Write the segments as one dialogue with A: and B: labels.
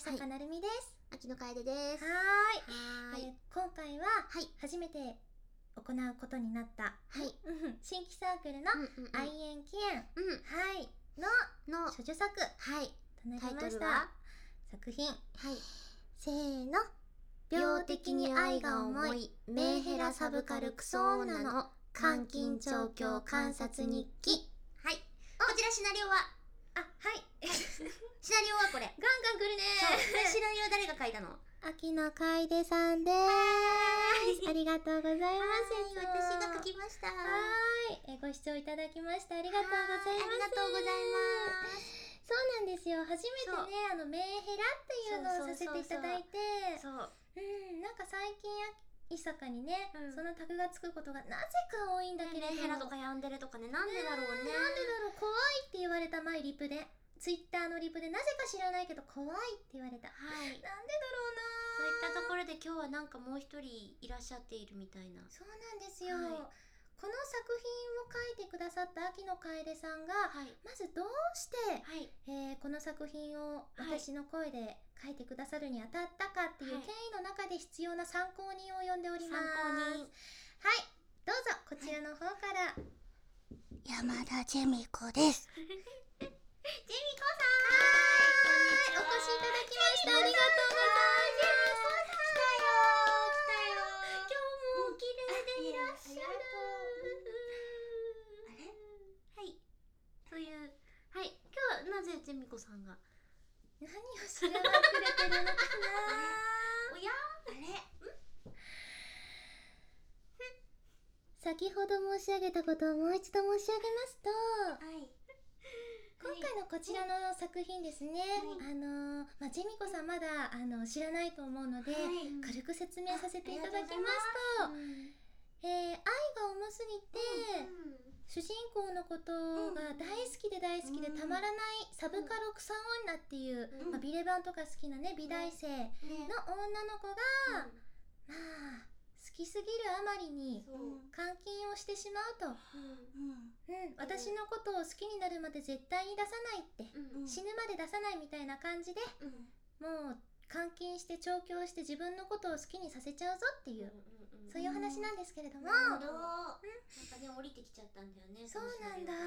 A: 坂なるみです。
B: 秋野楓です。
A: 今回は初めて行うことになった新規サークルの愛縁起縁の処女作となりました。作品せーの、病的に愛が重いメンヘラサブカルクソ女の監禁状況観察日記。
B: こちらシナリオはシナリオはこれ
A: ガンガン来るね
B: ー。シナリオは誰が書いたの？
A: 秋野楓さんです。ありがとうございます。
B: 私が書きました。
A: ご視聴いただきましてありがとうございます。
B: ありがとうございます。
A: そうなんですよ。初めてね、メンヘラっていうのをさせていただいて、なんか最近いさかにね、そのタグがつくことがなぜか多いんだけれども、
B: メンヘラとかヤンデレとかね、なんでだろうね。
A: なんでだろう、怖いって言われた。前リプで、ツイッターのリプで、なぜか知らないけど怖いって言われた。なんでだろうな。
B: そういったところで今日はなんかもう一人いらっしゃっているみたいな。
A: そうなんですよ。この作品を書いてくださった秋野楓さんが、まずどうして、この作品を私の声で書いてくださるにあたったかっていう経緯の中で必要な参考人を呼んでおります。どうぞこちらの方から。
C: 山田ジェミコです。
B: ジェミコさん、
A: お越しいただきました。ありがとうございます。
B: 今日もお綺麗でいらっしゃる。という、今日はなぜジェミコさんが
A: 何を知らなくれてるのかな。
B: おや？
A: 先ほど申し上げたことをもう一度申し上げますと、今回のこちらの作品ですね、ジェミコさんまだ知らないと思うので、軽く説明させていただきますと、愛が重すぎて、主人公のことが大好きで大好きでたまらないサブカルクソ女っていう、ビレバンとか好きなね、美大生の女の子が、好きすぎるあまりに監禁をしてしまうと、私のことを好きになるまで絶対に出さないって、死ぬまで出さないみたいな感じで、もう監禁して調教して自分のことを好きにさせちゃうぞっていう、そういう話なんですけれども。
B: なんかね、降りてきちゃったんだよね。
A: そうなんだ。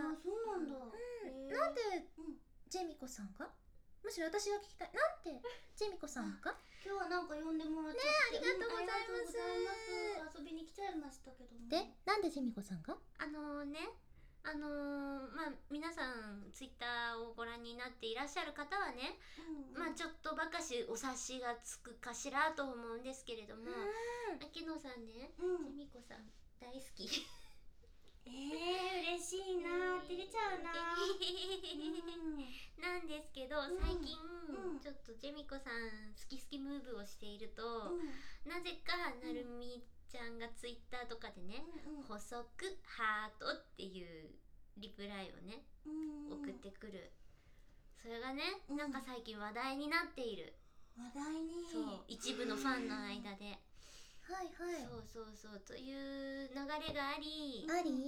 A: なんでジェミコさんが、むしろ私が聞きたい。なんてジェミコさんが
C: 今日はなんか呼んでもらって
A: ありがとうございます。
C: 遊びに来ちゃいましたけども。
A: で、なんでジェミコさんが
B: 皆さんツイッターをご覧になっていらっしゃる方はね、ちょっとばかしお察しがつくかしらと思うんですけれども、秋野さんね、ジェミコさん大好き。
C: 嬉しいな、照れちゃうな。
B: なんですけど、最近ちょっとジェミコさん好き好きムーブをしていると、なぜかなるみちゃんがツイッターとかでね、細くハートっていうリプライをね、送ってくる。それがね、なんか最近話題になっている。
C: 話題に。
B: そう、一部のファンの間で。そうという流れがあり、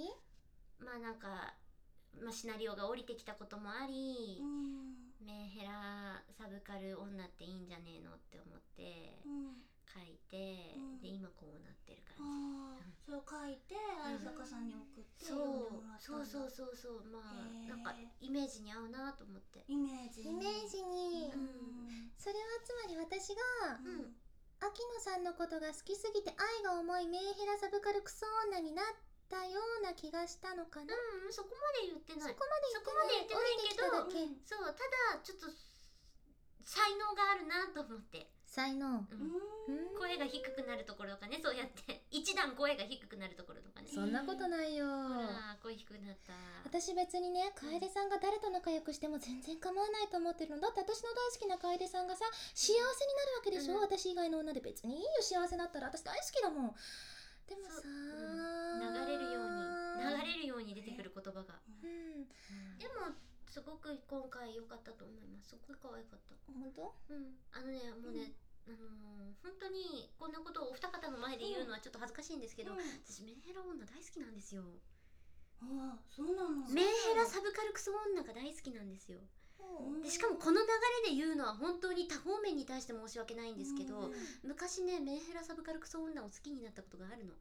B: シナリオが降りてきたこともあり、メンヘラサブカル女っていいんじゃねえのって思って書いて、で今こうなってる感じ。
C: それを書いて愛坂さんに送って
B: そう
C: 読んでもらったんだ。
B: そうなんかイメージに合うなと思って。
C: イメージに、
A: それはつまり私が秋野さんのことが好きすぎて愛が重いメンヘラサブカルクソ女になったような気がしたのかな。
B: そこまで言ってない。
A: そこまで言ってないけど、
B: そう、ただちょっと才能があるなと思って。
A: 才能、
B: 声が低くなるところとかね、そうやって一段声が低くなるところとかね。
A: そんなことないよ。
B: ほら、声低くなった。
A: 私別にね、楓さんが誰と仲良くしても全然構わないと思ってるの。だって私の大好きな楓さんがさ、幸せになるわけでしょ、私以外の女で。別にいいよ、幸せだったら。私大好きだもん。でもさ、
B: 流れるように出てくる言葉が。でもすごく今回良かったと思います。すごい可愛かった。
A: 本当？
B: もうね、本当にこんなことをお二方の前で言うのはちょっと恥ずかしいんですけど、私メンヘラ女大好きなんですよ。
C: そうなの。
B: メンヘラサブカルクソ女が大好きなんですよ。 でしかもこの流れで言うのは本当に多方面に対して申し訳ないんですけど、昔ねメンヘラサブカルクソ女を好きになったことがあるの。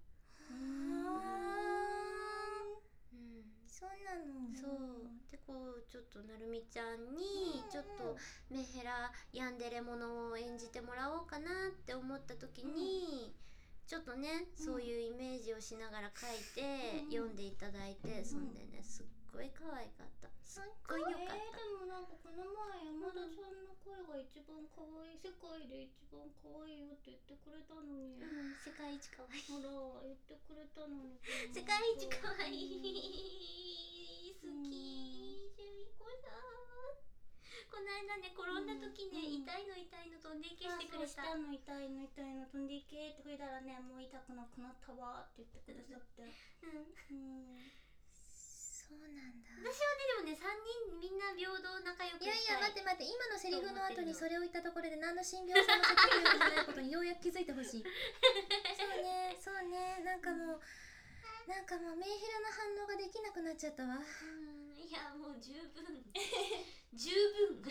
A: そうなの。
B: そうでこうちょっとなるみちゃんにちょっとメンヘラヤンデレものを演じてもらおうかなって思った時に、ちょっとねそういうイメージをしながら書いて読んでいただいて、そんでねすっごい可愛かった。すっごい良かった。
C: でもなんかこの前山田さんの声が一番可愛い、世界で一番可愛いよって言ってくれたのに、
B: 世界一可愛い。
C: ほら言ってくれたのに。
B: 世界一可愛い。好き。ジェミコさん。この間ね転んだ時ね、痛いの飛んでいけしてくれた。
C: 下の痛いの飛んでいけって吹いたらね、もう痛くなくなったわって言ってくださって。
A: そうなんだ。
B: 私はねでもね3人みんな平等仲良くしたい。
A: いやいや待って今のセリフの後にそれを言ったところで何の信憑性も責任力じゃないことにようやく気づいてほしい。そうねなんかもうメンヘラな反応ができなくなっちゃったわ。
B: いやもう十分十分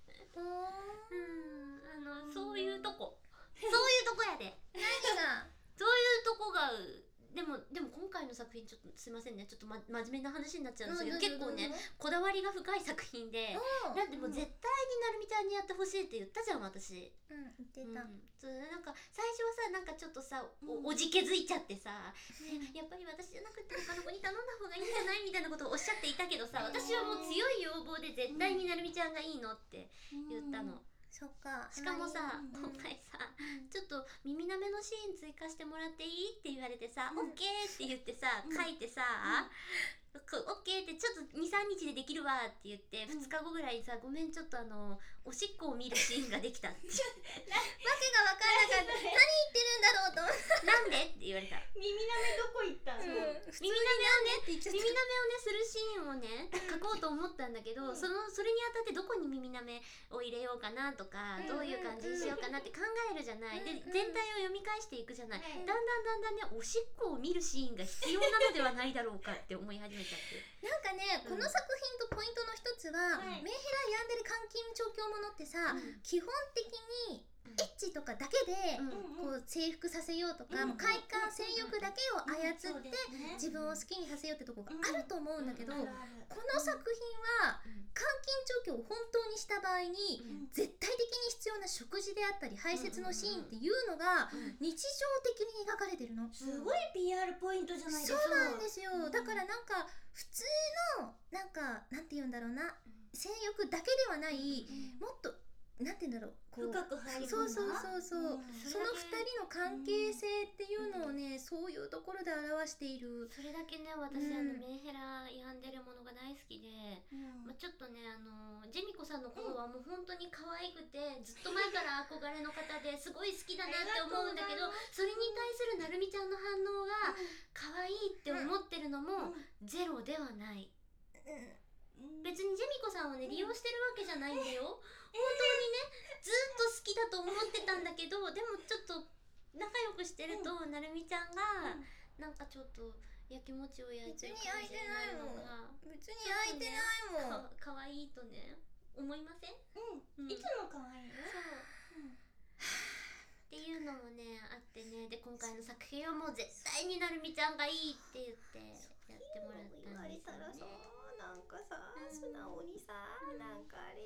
B: そういうとこやで。
A: 何が
B: そういうとこがでも今回の作品ちょっとすいませんね、ちょっと、真面目な話になっちゃうんですけど、結構ねこだわりが深い作品で、だってもう絶対になるみちゃんにやってほしいって言ったじゃん私。
A: 言ってた。
B: なんか最初はさなんかちょっとさ おじけづいちゃってさ、やっぱり私じゃなくて他の子に頼んだ方がいいんじゃないみたいなことをおっしゃっていたけどさ、私はもう強い要望で絶対になるみちゃんがいいのって言ったの。
A: そっか。
B: しかもさ、今回さ、ちょっと耳なめのシーン追加してもらっていいって言われてさ、オッケーって言ってさ、書いてさ、オッケーってちょっと 2,3 日でできるわって言って、2日後ぐらいにさ、ごめんちょっとおしっこを見るシーンができたって。わけ
A: が分からなかった。何言ってるんだろうと思って。
B: なんでって言われた。
C: 耳なめどこ行った？
B: 耳なめをねするシーンをね書こうと思ったんだけど、それにあたってどこに耳なめを入れようかなとか、どういう感じにしようかなって考えるじゃない。で全体を読み返していくじゃない。だんだんねおしっこを見るシーンが必要なのではないだろうかって思い始めちゃって。
A: なんかね、この作品とポイントの一つは、メンヘラヤンデレ監禁調教ものってさ、基本的にエッチとかだけでこう征服させようとか、快感性欲だけを操って自分を好きにさせようってとこがあると思うんだけど、この作品は監禁調教を本当にした場合に絶対的に必要な食事であったり排泄のシーンっていうのが日常的に描かれてるの。
C: すごい PR ポイントじゃないですか。
A: そうなんですよ。だからなんか普通のなんて言うんだろうな、性欲だけではないもっとなんて言うんだろう、
C: 深く入る。
A: そうその二人の関係性っていうのをね、そういうところで表している。
B: それだけね私メンヘラ病んでるものが大好きで、ちょっとねジェミコさんのことはもう本当に可愛くてずっと前から憧れの方ですごい好きだなって思うんだけど、それに対するなるみちゃんの反応が可愛いって思ってるのもゼロではない。別にジェミコさんをね利用してるわけじゃないんだよ。本当にねずっと好きだと思ってたんだけど、でもちょっと仲良くしてると、なるみちゃんがなんかちょっとやきもちを焼いてる感じになるのが
A: 別に焼いてないもん。
B: 可愛いとね思いません？
C: いつも可愛いよ。
B: そうっていうのもねあってね、で今回の作品はもう絶対になるみちゃんがいいって言ってやってもらったんですよね。
A: なんかさ、素直にさ、なんかあれ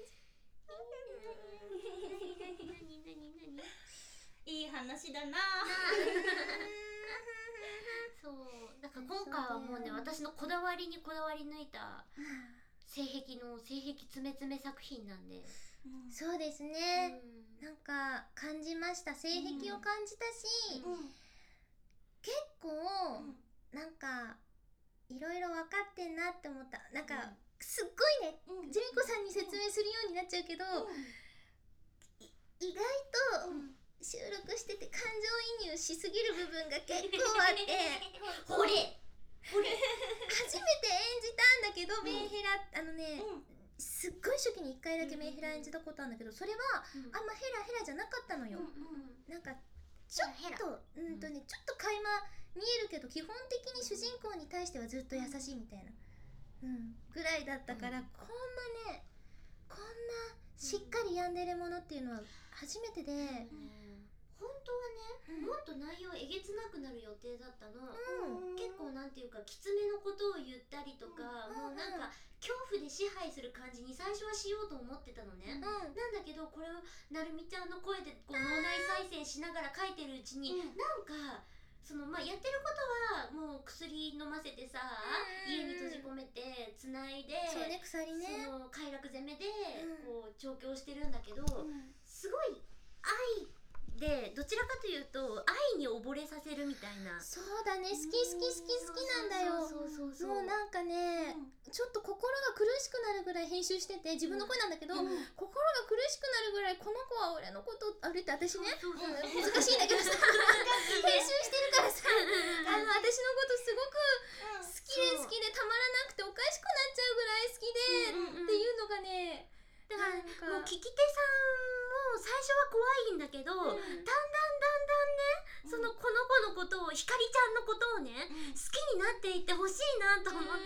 C: いい話だな。
B: そうだから今回はもうね私のこだわりにこだわり抜いた性癖詰め詰め作品なんで。
A: そうですね、なんか感じました。性癖を感じたし、結構なんかいろいろ分かってんなって思った。なんかすっごいね、ジェミコさんに説明するようになっちゃうけど、意外と収録してて感情移入しすぎる部分が結構あって
B: ほれ
A: 初めて演じたんだけど、メンヘラすっごい初期に1回だけメンヘラ演じたことあるんだけど、それはあんまヘラヘラじゃなかったのよ。なんかちょっとちょっと垣間見えるけど基本的に主人公に対してはずっと優しいみたいな、ぐらいだったから、こんなデレものっていうのは初めてで、
B: 本当はね、もっと内容えげつなくなる予定だったの。結構なんていうかきつめのことを言ったりとか、もうなんか恐怖で支配する感じに最初はしようと思ってたのね。なんだけどこれをなるみちゃんの声でこう脳内再生しながら書いてるうちに、なんかそのやってることはもう薬飲ませてさ、家に閉じ込めてつないで、
A: そうね、鎖ね、
B: その快楽攻めでこう調教してるんだけど、すごい愛でどちらかというと愛に溺れさせるみたいな。
A: そうだね、好きなんだよ。もうなんかね、ちょっと心が苦しくなるぐらい編集してて、自分の声なんだけど、心が苦しくなるぐらいこの子は俺のことあれって私ね、難しいんだけどさ編集してるからさ、私のことすごく好きでたまらなくておかしくなっちゃうぐらい好きでっていうのがね、
B: だからもう聞き手さんも最初は怖いんだけど、だんだんね、そのこの子のことを、ひかりちゃんのことをね、好きになっていってほしいなと思って、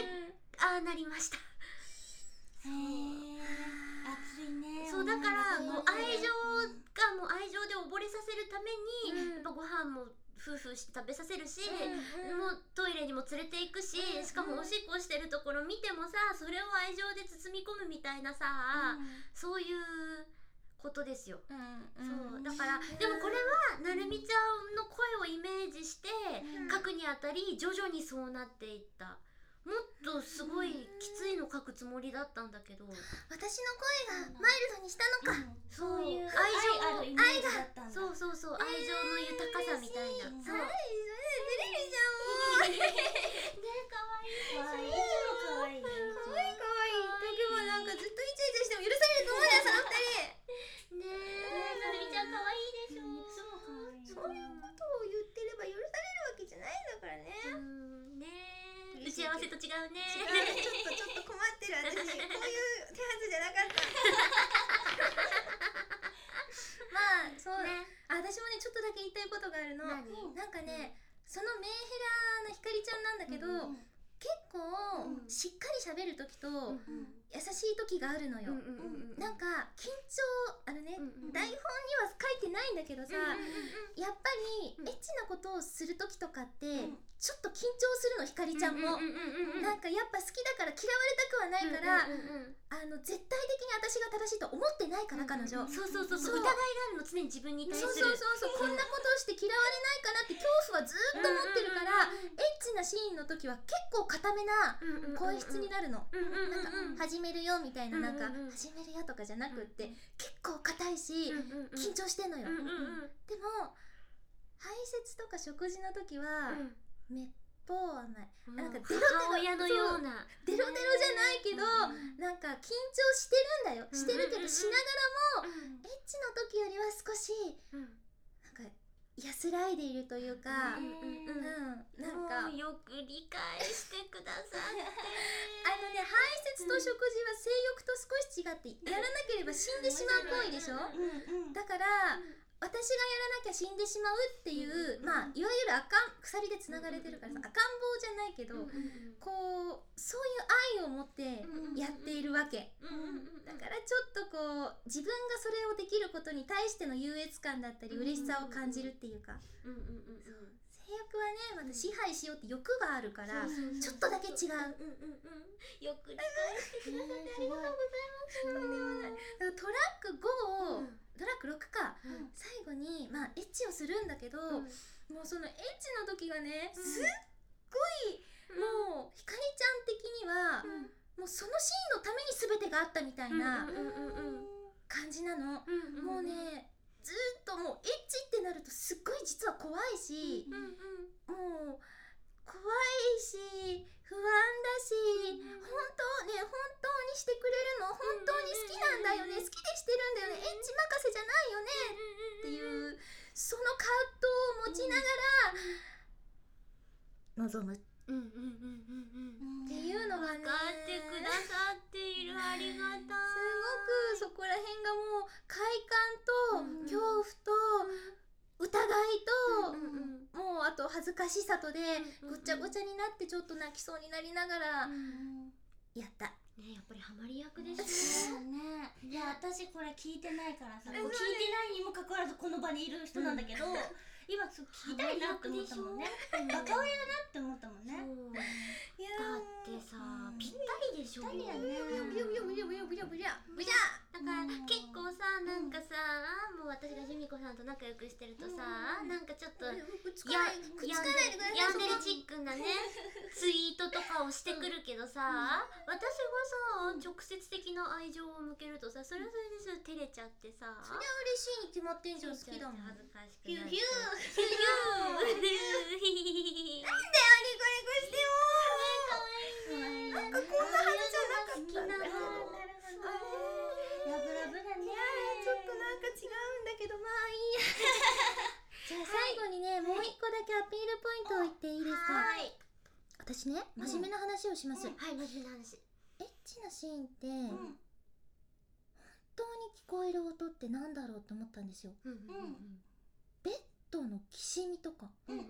B: で、ああなりました。
C: 熱いね。
B: そうだからもう愛情がもう愛情で溺れさせるために、やっぱご飯も夫婦して食べさせるし、もうトイレにも連れて行くし、しかもおしっこしてるところ見てもさ、それを愛情で包み込むみたいなさ、そういうことですよ。そうだからでもこれはなるみちゃんの声をイメージして書くにあたり徐々にそうなっていった。もっとすごいきついの書くつもりだったんだけど、
A: 私の声がマイルドにしたのか。
B: そういう愛
C: あるイメージだったんだ。
B: そう愛情の豊かさみたいな。そう
A: 照れるじゃんもう
B: ね、可愛い。
C: いつも可愛い。
A: 可愛いだけどなんかずっとイチャイチャしても許されると思うよ、その二人。
B: ねえ、なるみちゃん可愛いでしょ。
C: いつも可愛い。
A: そういうことを言ってれば許されるわけじゃないんだからね。
B: ねえ、打ち合わせと違うね。
A: 違うね、ちょっと困ってる私、こういう手はずじゃなかった。まあそうね、私もねちょっとだけ言いたいことがあるの。なんかね、そのメンヘラなひかりちゃんなんだけど、結構しっかり喋る時と優しい時があるのよ。なんか緊張あるね、台本には書いてないんだけどさ、やっぱりエッチなことをする時とかってちょっと緊張するの、ひかりちゃんも。なんかやっぱ好きだから嫌われたくはないから、絶対的に私が正しいと思ってないから、彼女。
B: そう疑いがあるの、常に自分に対する。
A: そうこんなことをして嫌われないかなって恐怖はずっと持ってるから、エッチなシーンの時は結構固めな声質になるの。なんか始めるよみたいな、なんか始めるよとかじゃなくって結構硬いし緊張してんのよ。でも排泄とか食事の時はめっぽう甘い、なんか
B: 母親のような
A: デロデロじゃないけど、なんか緊張してるんだよ、してるけどしながらもエッチの時よりは少しなんか安らいでいるというか、なんか
B: よく理解してくださって
A: 排泄と食事は性欲と少し違ってやらなければ死んでしまう行為でしょ。だから私がやらなきゃ死んでしまうっていう、まあいわゆる鎖でつながれてるからさ、赤ん坊じゃないけど、こうそういう愛を持ってやっているわけ。だからちょっとこう自分がそれをできることに対しての優越感だったり嬉しさを感じるっていうか、性欲はね、また支配しようって欲があるからちょっとだけ違う。
B: よく理解してくださってありがとうございます。
A: とんでもない。トラック5をトラック6か、最後にまあエッチをするんだけど、もうそのエッチの時がね、すっごいもうひかりちゃん的にはもうそのシーンのために全てがあったみたいな感じなの。もうねずっともうエッチってなるとすっごい実は怖いし、もう怖いし不安だし、本当にしてくれるの、本当に好きなんだよね、好きでしてるんだよね、エッチ任せじゃないよねっていうその葛藤を持ちながら望むっていうのがね、
B: 分かってくださっている、ありがたい。
A: すごくそこら辺がもう快感と恐怖と疑いと、もうあと恥ずかしさとでごちゃごちゃになってちょっと泣きそうになりながらやった。
B: ね、やっぱりハマり役でしょ。
C: ね。いや私これ聞いてないからさ、聞いてないにもかかわらずこの場にいる人なんだけど、今聞きたいなって思ったもんね。バカ親だなって思ったもんね。
A: いや
B: だってさ、ぴったりでしょ。
C: ぴったりだね。
B: だから結構さ、なんかさ、もう私がジミコさんと仲良くしてるとさ、なんかちょっとヤンデルチックなねツイートとかをしてくるけどさ、私がさ直接的な愛情を向けるとさ、それはそれですよ、照れちゃってさ。
A: そりゃ嬉しいに決まってんじゃん。好きだもん。
B: 恥ずかしく
C: ヒュー
B: なっ
C: ヒュー。
A: なんであれこれこしてもなんかこんなはずじゃなかったんだ。
C: ラブラブだね。
A: ちょっとなんか違うんだけど、まあいいや。じゃあ最後にね、もう一個だけアピールポイントを言っていいですか。
B: はい。
A: 私ね、真面目な話をします。
B: はい、真面目な話。
A: エッチなシーンって、本当に聞こえる音ってなんだろうと思ったんですよ。ベッドのきしみとか、覆い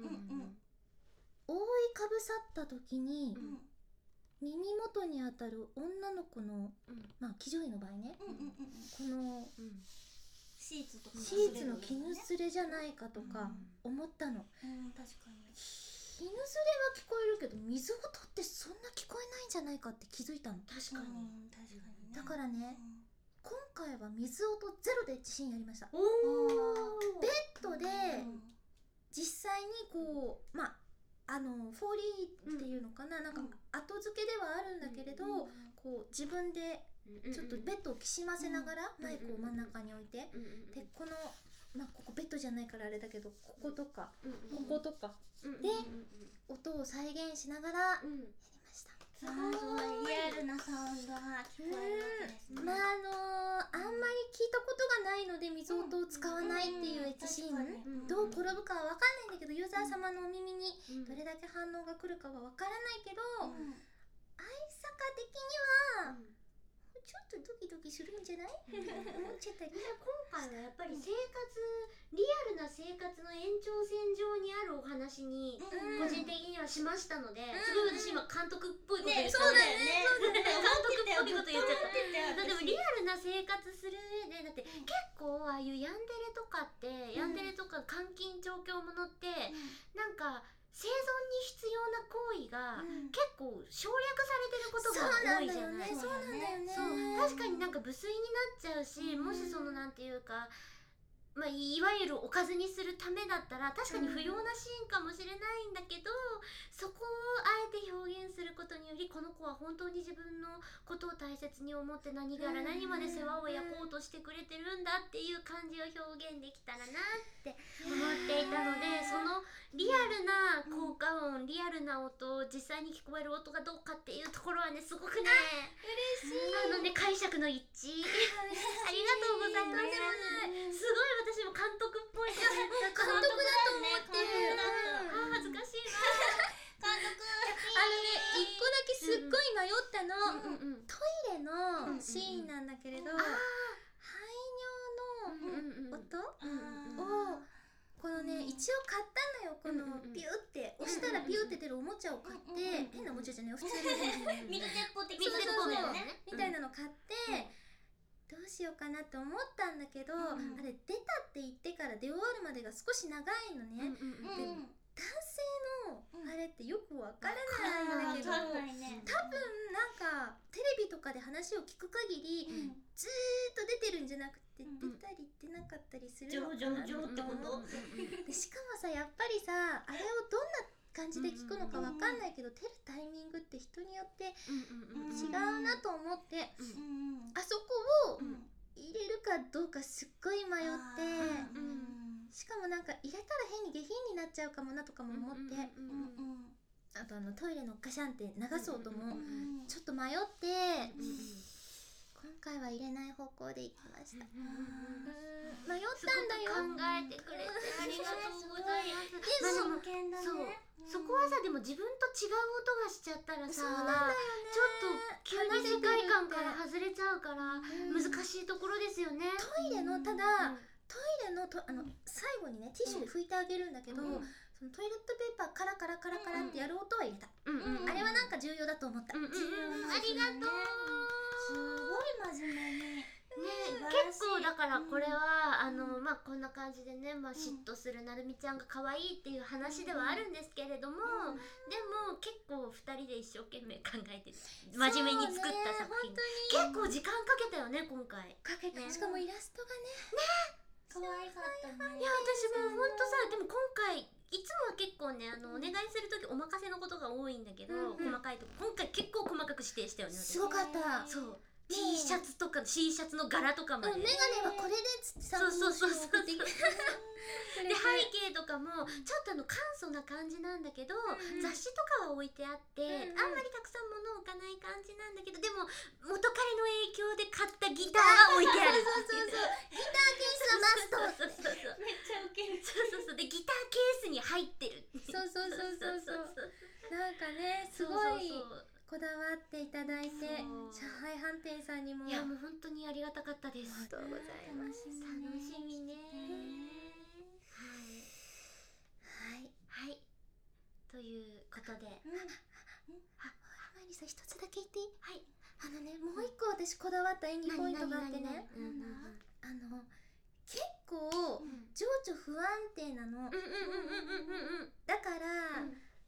A: かぶさった時に、耳元に当たる女の子の、まあ騎乗位の場合ね、この
C: シーツとか
A: シーツの絹すれじゃないかとか思ったの。
C: 確かに
A: 絹すれは聞こえるけど水音ってそんな聞こえないんじゃないかって気づいたの。
B: 確かに。
A: だからね、今回は水音ゼロでエッチシーンやりました。
B: お
A: ベッドで実際にこう、まあフォーリーっていうのかな、なんか後付けではあるんだけれど、こう自分でちょっとベッドをきしませながらマイクを真ん中に置いて、でこの、まあここベッドじゃないからあれだけど、こことかこことかで音を再現しながらやりました。
C: すごいリアルなサウンドが聞こえるわけですね。
A: まああんまり聞いたことがないので水音を使わないっていうエッチシーン、どう転ぶかは分かんないんだけど、ユーザー様のお耳にどれだけ反応が来るかは分からないけど、愛坂的にはちょっとドキドキするんじゃない思っちゃったり。
B: 今回はやっぱりリアルな生活の延長線上にあるお話に個人的にはしましたので、すごい私今監督っぽいこと言っちゃったね。監督っぽいこと言っちゃった。でもリアルな生活する上で、だって結構ああいうヤンデレとかってヤンデレとか監禁状況ものってなんか生存に必要な行為が結構省略されてることが多いじゃない。
A: そうなんだよね。
B: そう、確かになんか無粋になっちゃうし、もしそのなんていうか、まあ、いわゆるおかずにするためだったら確かに不要なシーンかもしれないんだけど、そこをあえて表現することにより、この子は本当に自分のことを大切に思って何から何まで世話を焼こうとしてくれてるんだっていう感じを表現できたらなって思っていたので、そのリアルな効果音、リアルな音、実際に聞こえる音がどうかっていうところはね、すごくね、
A: 嬉しい。
B: 解釈の一致ありがとうございます。すごい私も監督っぽい監督
A: だと思ってる。
B: 恥ずかしいな。
A: 一個だけすっごい迷ったの。トイレのシーンなんだけれど、排尿の音をこのね、一応買ったのよ。このピューって押したらピューって出るおもちゃを買って、変なおもちゃじゃないよ、普通に
C: 水鉄砲的
B: 水鉄砲だよね
A: みたいなの買って、どうしようかなって思ったんだけど、あれ出たって言ってから出終わるまでが少し長いのね。男性のあれってよくわからないんだけど、多分なんかテレビとかで話を聞く限り、ずーっと出てるんじゃなくて、出たり出なかったりするのかなと思ってで、しかもさ、やっぱりさ、あれをどんな感じで聞くのかわかんないけど、出るタイミングって人によって違うなと思って、あそこを入れるかどうかすっごい迷って、しかもなんか入れたら変に下品になっちゃうかもなとかも思って、あとトイレのガシャンって流す音もちょっと迷って、今回は入れない方向でいきました。迷ったんだよ。
B: 考えてくれてありがとうございます。
C: でも
B: そこはさ、でも自分と違う音がしちゃったらさ、ちょっと急に世界観から外れちゃうから難しいところですよね。
A: トイレのただトイレの最後にねティッシュで拭いてあげるんだけど、 そのトイレットペーパーカラカラカラカラってやる音は入れた、
B: うん
A: あれはなんか重要だと思った、
B: ありがとう。
C: すごい真面目に
B: ね、結
C: 素晴らしい
B: 構だからこれは、まあこんな感じでね、まあ、嫉妬するなるみちゃんが可愛いっていう話ではあるんですけれども、でも結構2人で一生懸命考えて真面目に作った作品、結構時間かけたよね今回。
A: かけた、しかもイラストが
C: 可愛かったね。
B: いや私もほんとさ、でも今回いつもは結構ねお願いする時お任せのことが多いんだけど、細かいとこ今回結構細かく指定したよね。
A: すごかった。
B: そう T シャツとか T シャツの柄とかまで、
A: メガネはこれでつってさ、
B: そうで背
A: で
B: 景とかもちょっと簡素な感じなんだけど、雑誌とかは置いてあって、あんまりたくさん物を置かない感じなんだけど、でも元彼の影響で買ったギターが置いてある。
A: ギターケースがマスト。
B: そう
C: めっちゃウケる。
B: そうでギターケースに入ってる。
A: そうなんかね、すごいこだわっていただいて、上海飯店さんにも、
B: いやもう本当にありがたかったです。
A: ありがとうございます。
B: 楽しみね。はい、ということで、
A: マリさん一つだけ言っていい？
B: はい。
A: もう一個私こだわった演技ポイントがあってね、結構情緒不安定なの。だから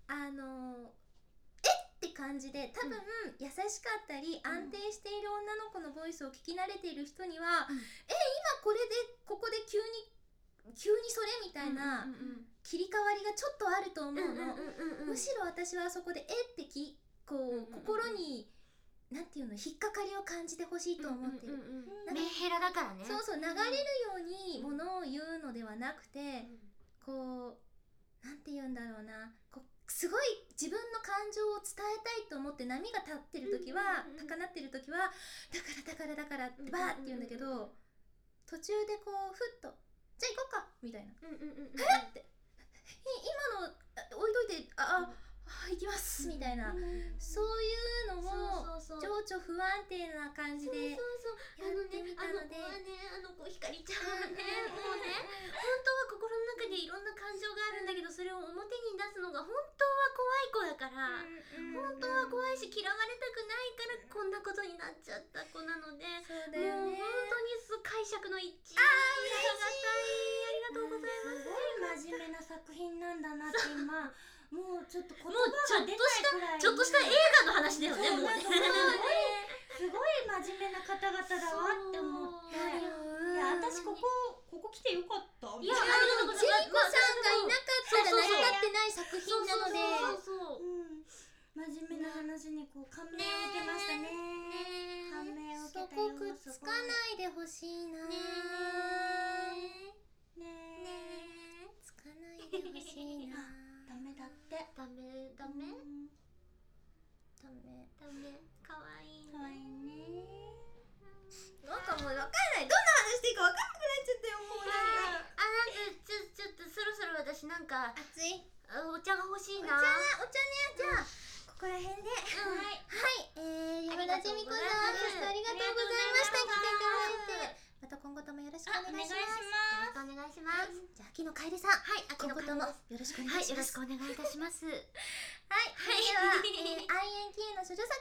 A: って感じで、多分優しかったり安定している女の子のボイスを聞き慣れている人には、今これでここで急にそれみたいな切り替わりがちょっとあると思うの。むしろ私はそこでってこう心になんていうの、引っかかりを感じてほしいと思ってる。
B: メンヘラだからね。
A: そう流れるようにものを言うのではなくて、こうなんていうんだろうな、すごい自分の感情を伝えたいと思って波が立ってる時は、高鳴ってる時はだからってバーって言うんだけど、途中でこうふっとじゃあ行こうかみたいな、って今の置いといて行きますみたいな、そういうのを情緒不安定な感じでやってみたので、
B: ひかりちゃんはね、もうね、本当は心の中にいろんな感情があるんだけど、それを表に出すのが本当は怖い子だから、本当は怖いし嫌われたくないからこんなことになっちゃった子なので、もう本当に解釈の一致、ありがたい、ありがとうございます。
C: すごい真面目な作品なんだなって今もうちょっと言葉が出ないくらい、
B: ちょっとした映画の話だよね。もうね、
C: すごい真面目な方々だわって思って、いや私ここ来てよかった。
A: いやジェイコさんがいなかったら成り立ってない作品なので、
C: 真面目な話に感銘を受けましたね。感銘を受けたよ。
A: そこくっつかないでほしいな。つかないでほしいな。
C: ダメだって。
B: ダメかわいいね。
C: かわいいね。
A: なんかもう分かんない、どんな話していいか分かんなくなっちゃったよ、もう。
B: なんかちょっとそろそろ私なんか
A: 熱い
B: お茶が欲しいな。
A: お茶ね、じゃあここら辺で、山田ジェミコさん、ゲストありがとうございました。来ていただいて、また今後ともよろしくお願いします。
B: よろしくお願いします。
A: じゃあ秋野楓さん、
B: 秋野
A: 今後ともよろしくお願いします。
B: よろしくお願いいたします。
A: はい、ではINK の処女作、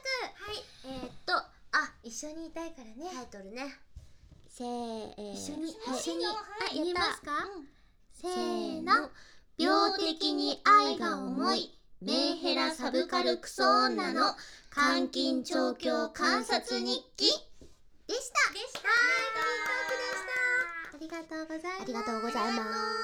A: 一緒にいたいからね。
B: タイトルね。
A: 一緒に言えますか？せーの、
B: 病的に愛が重いメンヘラサブカルクソ女の監禁調教観察日記
A: でした。はい、ありがとうございます。
B: ありがとうございます。